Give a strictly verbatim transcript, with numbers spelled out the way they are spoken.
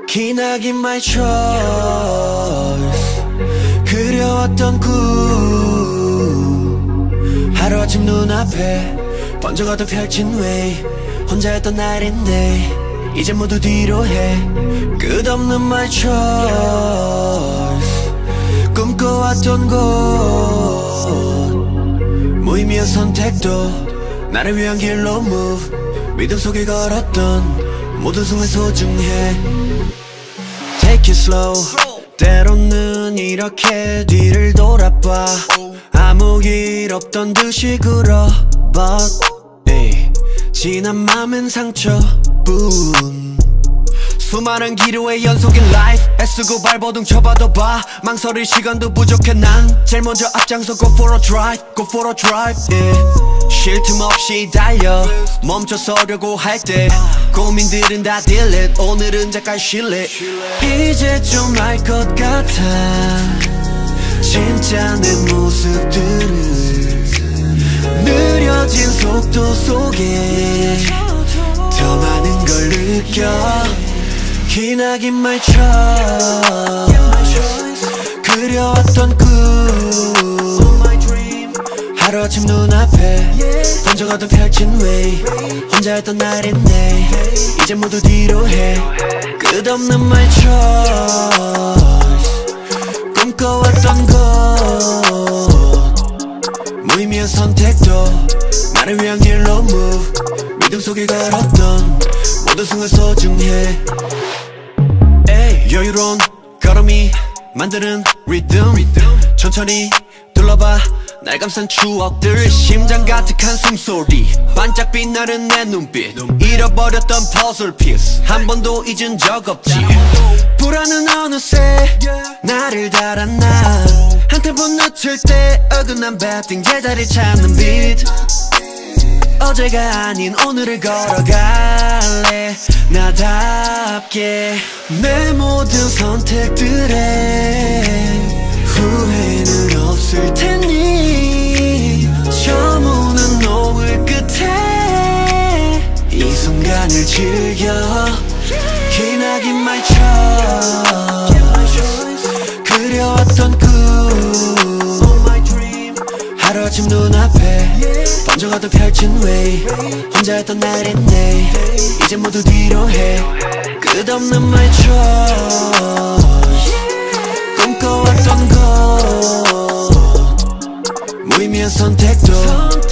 기나긴 my choice. 그려왔던 꿈 하루아침 눈앞에 번져가도 펼친 way. 혼자였던 날인데 이제 모두 뒤로 해. 끝없는 my choice. 꿈꿔왔던 곳 무의미한 선택도 나를 위한 길로 move. 믿음 속에 걸었던 모든 순간 소중해. Take it slow. 때로는 이렇게 뒤를 돌아봐. 아무 일 없던 듯이 굴어 But hey, 지난 맘엔 상처뿐. 수많은 기로의 연속인 life. 애쓰고 발버둥 쳐봐도 봐. 망설일 시간도 부족해. 난 제일 먼저 앞장서 go for a drive. Go for a drive yeah. 쉴 틈 없이 달려 멈춰서려고 할 때 고민들은 다 delete. 오늘은 잠깐 쉴래. 이제 좀 알 것 같아 진짜 내 모습들을. 느려진 속도 속에 더 많은 걸 느껴. 기나긴 my choice. 그려왔던 꿈 하루아침 눈앞에 번져가도 펼친 way. 혼자였던 날인데 이제 모두 뒤로 해. 끝없는 my choice. 꿈꿔왔던 곳 무의미한 선택도 나를 위한 길로 move. 믿음 속에 걸었던 모든 순간 소중해. 에이, 여유로운 걸음이 만드는 리듬. 천천히 둘러봐 날 감싼 추억들. 심장 가득한 숨소리 반짝 빛나는 내 눈빛. 잃어버렸던 퍼즐 피스 한 번도 잊은 적 없지. 불안은 어느새 나를 달았나. 한 템포 늦출 때 어긋난 배팅 제자리 찾는 빛. 어제가 아닌 오늘을 걸어갈래 나답게. 내 모든 선택들에 후회는 없을 테니 저 무는 노을 끝에 이 순간을 즐겨. 기나긴 my choice. 그려왔던 꿈 하루아침 눈앞에 번져가도 펼친 way. 혼자였던 날인데 이제 모두 뒤로 해. 끝없는 my choice. 꿈꿔왔던 곳 무의미한 선택도